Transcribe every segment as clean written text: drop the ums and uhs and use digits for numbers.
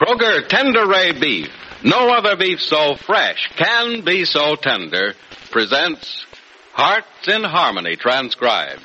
Kroger Tender Ray Beef, no other beef so fresh can be so tender, presents Hearts in Harmony, transcribed.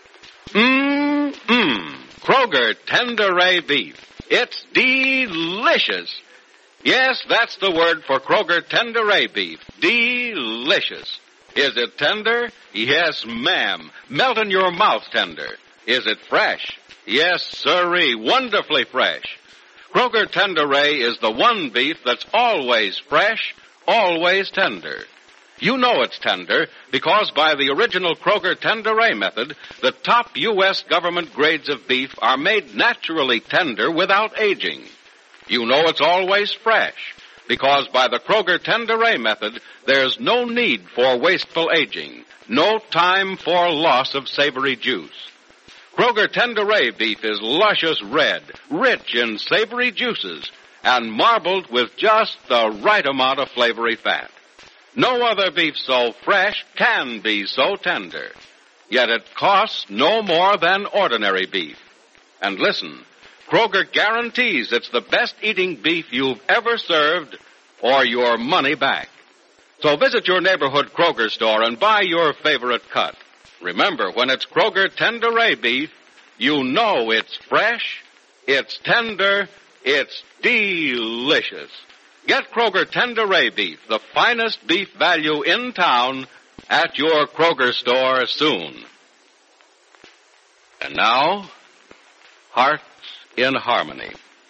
Kroger Tender Ray Beef. It's delicious. Yes, that's the word for Kroger Tender Ray Beef. Delicious. Is it tender? Yes, ma'am. Melt in your mouth tender. Is it fresh? Yes, sirree. Wonderfully fresh. Kroger Tender Ray is the one beef that's always fresh, always tender. You know it's tender because by the original Kroger Tender Ray method, the top U.S. government grades of beef are made naturally tender without aging. You know it's always fresh because by the Kroger Tender Ray method, there's no need for wasteful aging, no time for loss of savory juice. Kroger Tender Ray beef is luscious red, rich in savory juices, and marbled with just the right amount of flavory fat. No other beef so fresh can be so tender. Yet it costs no more than ordinary beef. And listen, Kroger guarantees it's the best eating beef you've ever served or your money back. So visit your neighborhood Kroger store and buy your favorite cut. Remember, when it's Kroger Tender Ray beef, you know it's fresh, it's tender, it's delicious. Get Kroger Tender Ray beef, the finest beef value in town, at your Kroger store soon. And now, Hearts in Harmony.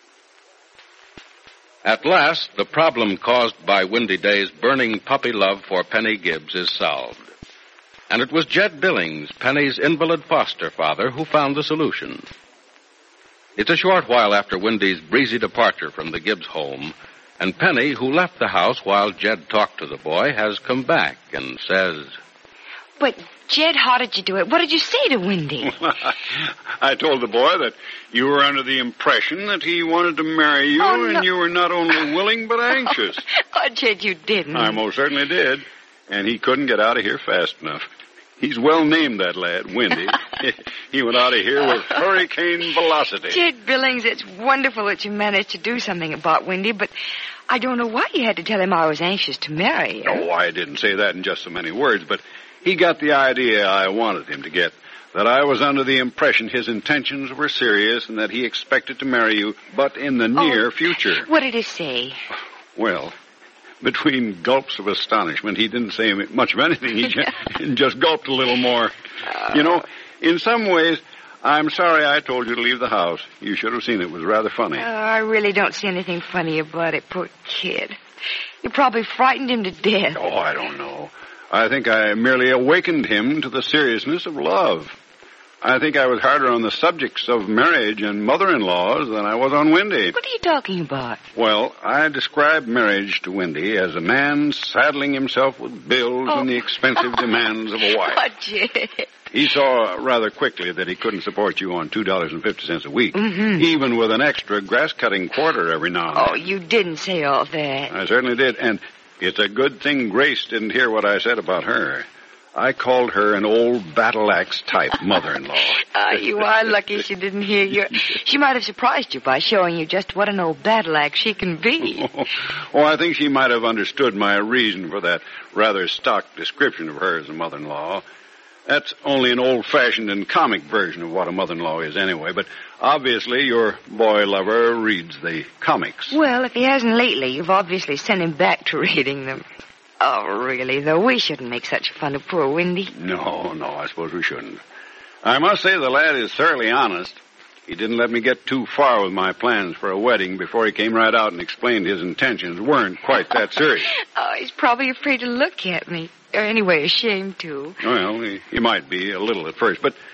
At last, the problem caused by Windy Day's burning puppy love for Penny Gibbs is solved. And it was Jed Billings, Penny's invalid foster father, who found the solution. It's a short while after Windy's breezy departure from the Gibbs home, and Penny, who left the house while Jed talked to the boy, has come back and says... But, Jed, how did you do it? What did you say to Windy? I told the boy that you were under the impression that he wanted to marry you, and you were not only willing but anxious. Oh, Jed, you didn't. I most certainly did, and he couldn't get out of here fast enough. He's well named, that lad, Windy. He went out of here with hurricane velocity. Jed Billings, it's wonderful that you managed to do something about Windy, but I don't know why you had to tell him I was anxious to marry you. Oh, I didn't say that in just so many words, but he got the idea I wanted him to get, that I was under the impression his intentions were serious and that he expected to marry you, but in the near future. What did he say? Well... Between gulps of astonishment, he didn't say much of anything. He just gulped a little more. You know, in some ways, I'm sorry I told you to leave the house. You should have seen it. It was rather funny. I really don't see anything funny about it, poor kid. You probably frightened him to death. Oh, I don't know. I think I merely awakened him to the seriousness of love. I think I was harder on the subjects of marriage and mother-in-laws than I was on Windy. What are you talking about? Well, I described marriage to Windy as a man saddling himself with bills and the expensive demands of a wife. Oh, Jed. He saw rather quickly that he couldn't support you on $2.50 a week, even with an extra grass-cutting quarter every now and then. Oh, you didn't say all that. I certainly did, and it's a good thing Grace didn't hear what I said about her. I called her an old battle-axe type mother-in-law. You are lucky she didn't hear you. She might have surprised you by showing you just what an old battle-axe she can be. Oh, I think she might have understood my reason for that rather stock description of her as a mother-in-law. That's only an old-fashioned and comic version of what a mother-in-law is anyway, but obviously your boy lover reads the comics. Well, if he hasn't lately, you've obviously sent him back to reading them. Oh, really, though, we shouldn't make such fun of poor Windy. No, I suppose we shouldn't. I must say the lad is thoroughly honest. He didn't let me get too far with my plans for a wedding before he came right out and explained his intentions weren't quite that serious. Oh, he's probably afraid to look at me. Or anyway, ashamed to. Well, he might be a little at first, but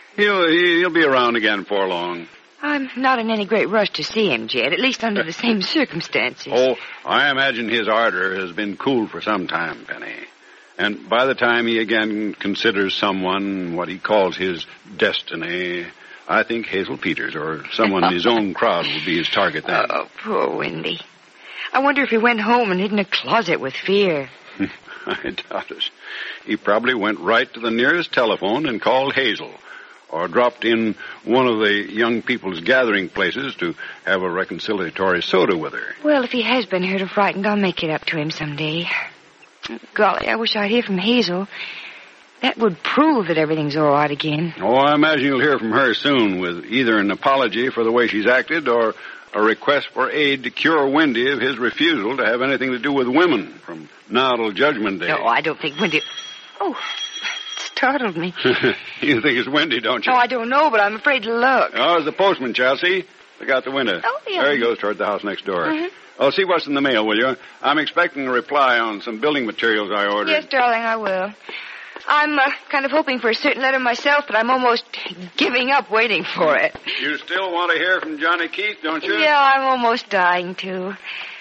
he'll be around again before long. I'm not in any great rush to see him, Jed, at least under the same circumstances. Oh, I imagine his ardor has been cooled for some time, Penny. And by the time he again considers someone what he calls his destiny, I think Hazel Peters or someone in his own crowd will be his target then. Oh, poor Windy. I wonder if he went home and hid in a closet with fear. I doubt it. He probably went right to the nearest telephone and called Hazel. or dropped in one of the young people's gathering places to have a reconciliatory soda with her. Well, if he has been hurt or frightened, I'll make it up to him someday. Golly, I wish I'd hear from Hazel. That would prove that everything's all right again. Oh, I imagine you'll hear from her soon with either an apology for the way she's acted or a request for aid to cure Wendy of his refusal to have anything to do with women from now till Judgment Day. No, I don't think Wendy... Oh, startled me. You think it's Wendy, don't you? Oh, I don't know, but I'm afraid to look. Oh, it's the postman, Chelsea. Look out the window. Oh, yeah. There he goes toward the house next door. Mm-hmm. Oh, see what's in the mail, will you? I'm expecting a reply on some building materials I ordered. Yes, darling, I will. I'm kind of hoping for a certain letter myself, but I'm almost giving up waiting for it. You still want to hear from Johnny Keith, don't you? Yeah, I'm almost dying to.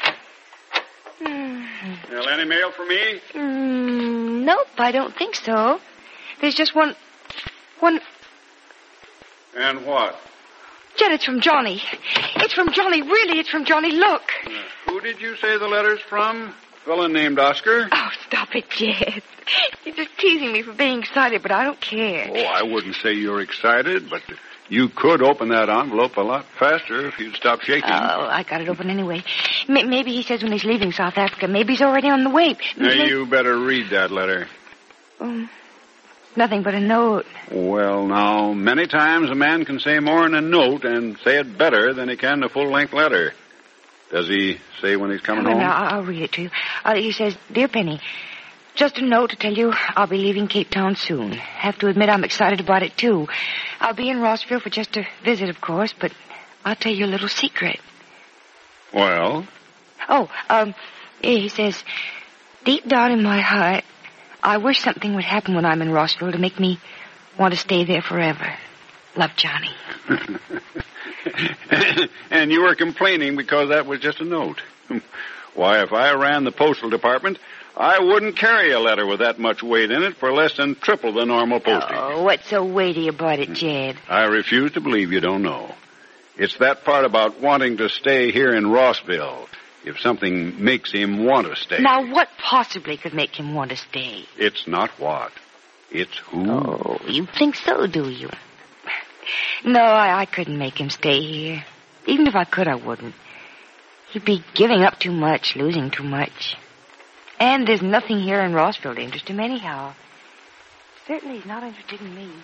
Well, any mail for me? Nope, I don't think so. There's just one... And what? Jed, it's from Johnny. It's from Johnny. Really, it's from Johnny. Look. Who did you say the letter's from? A fellow named Oscar? Oh, stop it, Jed. You're just teasing me for being excited, but I don't care. Oh, I wouldn't say you're excited, but you could open that envelope a lot faster if you'd stop shaking. Oh, I got it open anyway. Maybe he says when he's leaving South Africa. Maybe he's already on the way. Now, you better read that letter. Nothing but a note. Well, now, many times a man can say more in a note and say it better than he can in a full-length letter. Does he say when he's coming home? I'll read it to you. He says, Dear Penny, just a note to tell you I'll be leaving Cape Town soon. Have to admit I'm excited about it, too. I'll be in Rossville for just a visit, of course, but I'll tell you a little secret. Well? He says, deep down in my heart, I wish something would happen when I'm in Rossville to make me want to stay there forever. Love, Johnny. And you were complaining because that was just a note. Why, if I ran the postal department, I wouldn't carry a letter with that much weight in it for less than triple the normal postage. Oh, what's so weighty about it, Jed? I refuse to believe you don't know. It's that part about wanting to stay here in Rossville. If something makes him want to stay. Now, what possibly could make him want to stay? It's not what. It's who. Oh, you think so, do you? No, I couldn't make him stay here. Even if I could, I wouldn't. He'd be giving up too much, losing too much. And there's nothing here in Rossville to interest him anyhow. Certainly he's not interested in me.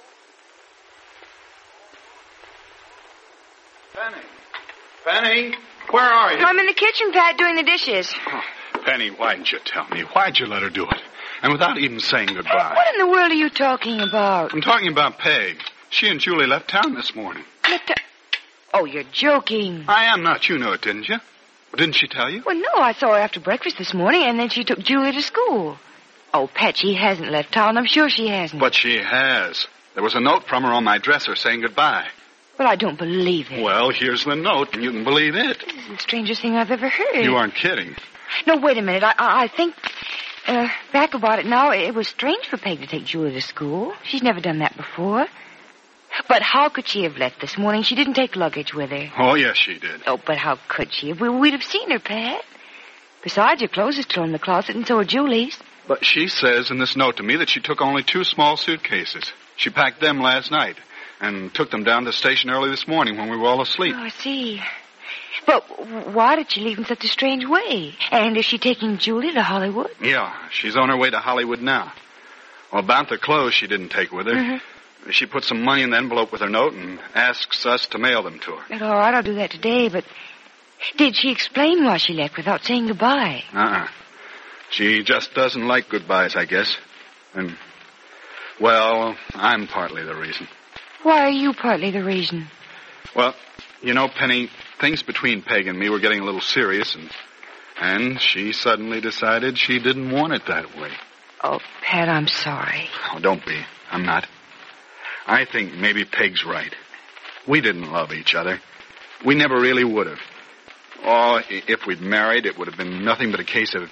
Penny, where are you? I'm in the kitchen, Pat, doing the dishes. Oh, Penny, why didn't you tell me? Why'd you let her do it? And without even saying goodbye. What in the world are you talking about? I'm talking about Peg. She and Julie left town this morning. Oh, you're joking. I am not. You know it, didn't you? Didn't she tell you? Well, no, I saw her after breakfast this morning, and then she took Julie to school. Oh, Pat, she hasn't left town. I'm sure she hasn't. But she has. There was a note from her on my dresser saying goodbye. But I don't believe it. Well, here's the note, and you can believe it. This is the strangest thing I've ever heard. You aren't kidding. No, wait a minute. I think, back about it now, it was strange for Peg to take Julie to school. She's never done that before. But how could she have left this morning? She didn't take luggage with her. Oh, yes, she did. Oh, but how could she? We'd have seen her, Pat. Besides, your clothes are still in the closet, and so are Julie's. But she says in this note to me that she took only 2 small suitcases. She packed them last night and took them down to the station early this morning when we were all asleep. Oh, I see. But why did she leave in such a strange way? And is she taking Julie to Hollywood? Yeah, she's on her way to Hollywood now. Well, about the clothes she didn't take with her. Mm-hmm. She put some money in the envelope with her note and asks us to mail them to her. That's all right, I'll do that today, but did she explain why she left without saying goodbye? She just doesn't like goodbyes, I guess. And, well, I'm partly the reason. Why are you partly the reason? Well, you know, Penny, things between Peg and me were getting a little serious, and she suddenly decided she didn't want it that way. Oh, Pat, I'm sorry. Oh, don't be. I'm not. I think maybe Peg's right. We didn't love each other. We never really would have. Oh, if we'd married, it would have been nothing but a case of,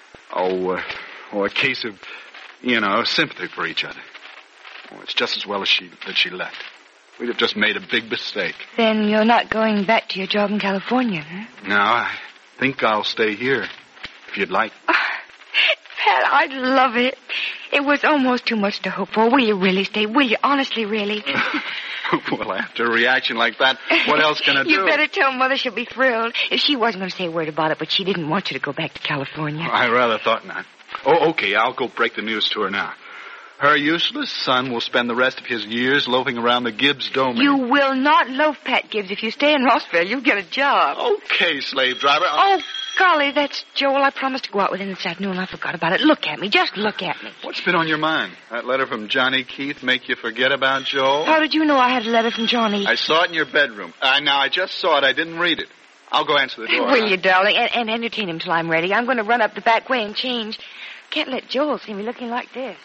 sympathy for each other. Oh, it's just as well as that she left. We'd have just made a big mistake. Then you're not going back to your job in California, huh? No, I think I'll stay here, if you'd like. Pat, I'd love it. It was almost too much to hope for. Will you really stay? Will you? Honestly, really? Well, after a reaction like that, what else can I do? You better tell Mother she'll be thrilled. If she wasn't going to say a word about it, but she didn't want you to go back to California. I rather thought not. Oh, okay, I'll go break the news to her now. Her useless son will spend the rest of his years loafing around the Gibbs domain. You will not loaf, Pat Gibbs. If you stay in Rossville, you'll get a job. Okay, slave driver. Oh, golly, that's Joel. I promised to go out with him this afternoon. I forgot about it. Look at me. Just look at me. What's been on your mind? That letter from Johnny Keith make you forget about Joel? How did you know I had a letter from Johnny? I saw it in your bedroom. Now, I just saw it. I didn't read it. I'll go answer the door. Will you, darling? And entertain him till I'm ready. I'm going to run up the back way and change. Can't let Joel see me looking like this.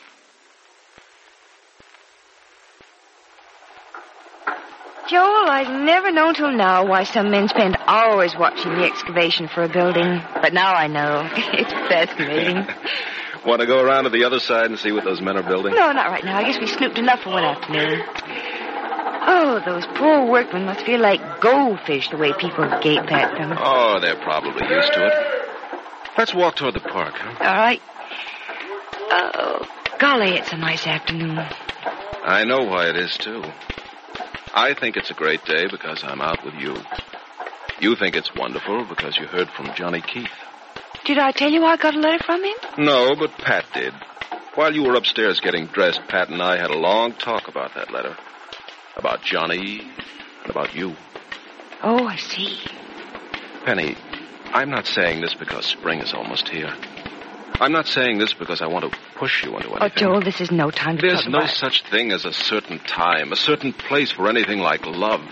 Joel, I've never known till now why some men spend hours watching the excavation for a building. But now I know. It's fascinating. Want to go around to the other side and see what those men are building? No, not right now. I guess we snooped enough for one afternoon. Oh, those poor workmen must feel like goldfish the way people gape at them. Oh, they're probably used to it. Let's walk toward the park, huh? All right. Oh, golly, it's a nice afternoon. I know why it is, too. I think it's a great day because I'm out with you. You think it's wonderful because you heard from Johnny Keith. Did I tell you I got a letter from him? No, but Pat did. While you were upstairs getting dressed, Pat and I had a long talk about that letter. About Johnny and about you. Oh, I see. Penny, I'm not saying this because spring is almost here. I'm not saying this because I want to push you into anything. Oh, Joel, this is no time to There's talk about no such thing as a certain time, a certain place for anything like love.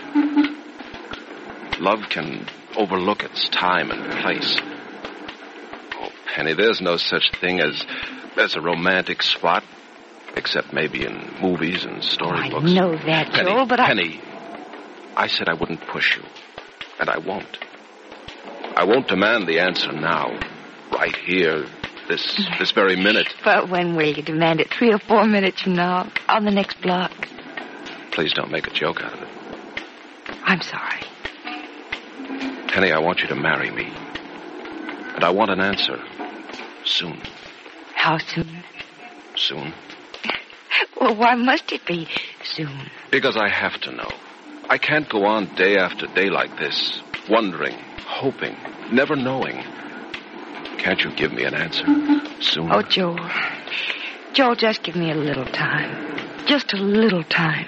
Love can overlook its time and place. Oh, Penny, there's no such thing as a romantic spot, except maybe in movies and storybooks. I know that, Penny, Joel, but Penny, I said I wouldn't push you, and I won't. I won't demand the answer now, right here, this very minute. But when will you demand it? 3 or 4 minutes from now, on the next block? Please don't make a joke out of it. I'm sorry. Penny, I want you to marry me. And I want an answer. Soon. How soon? Soon. Well, why must it be soon? Because I have to know. I can't go on day after day like this, wondering, hoping, never knowing. Can't you give me an answer soon? Oh, Joel. Joel, just give me a little time. Just a little time.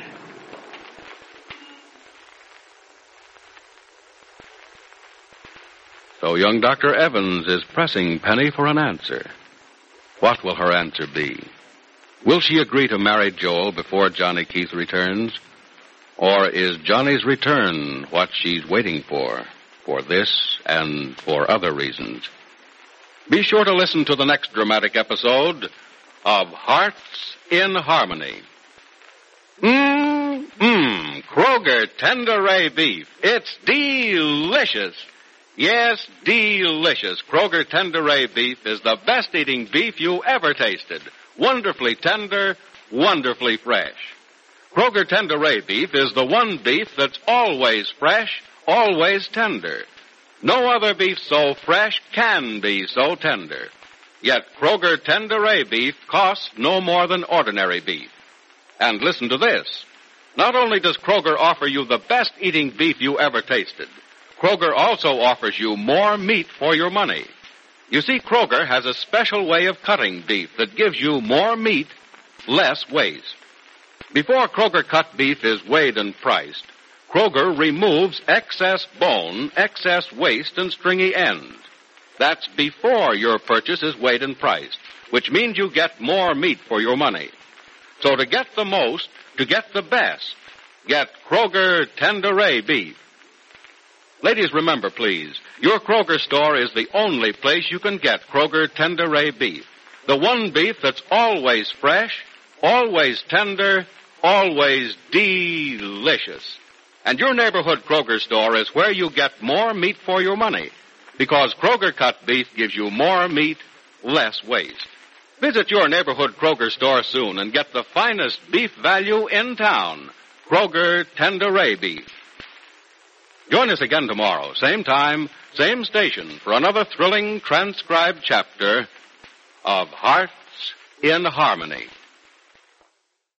So young Dr. Evans is pressing Penny for an answer. What will her answer be? Will she agree to marry Joel before Johnny Keith returns? Or is Johnny's return what she's waiting for this and for other reasons? Be sure to listen to the next dramatic episode of Hearts in Harmony. Kroger Tenderay beef. It's delicious. Yes, delicious. Kroger Tenderay beef is the best eating beef you ever tasted. Wonderfully tender, wonderfully fresh. Kroger Tenderay beef is the one beef that's always fresh, always tender. No other beef so fresh can be so tender. Yet Kroger Tenderay beef costs no more than ordinary beef. And listen to this. Not only does Kroger offer you the best eating beef you ever tasted, Kroger also offers you more meat for your money. You see, Kroger has a special way of cutting beef that gives you more meat, less waste. Before Kroger cut beef is weighed and priced, Kroger removes excess bone, excess waste, and stringy ends. That's before your purchase is weighed and priced, which means you get more meat for your money. So to get the most, to get the best, get Kroger Tenderay beef. Ladies, remember, please, your Kroger store is the only place you can get Kroger Tenderay beef. The one beef that's always fresh, always tender, always delicious. And your neighborhood Kroger store is where you get more meat for your money, because Kroger cut beef gives you more meat, less waste. Visit your neighborhood Kroger store soon and get the finest beef value in town, Kroger Tenderay beef. Join us again tomorrow, same time, same station, for another thrilling transcribed chapter of Hearts in harmony.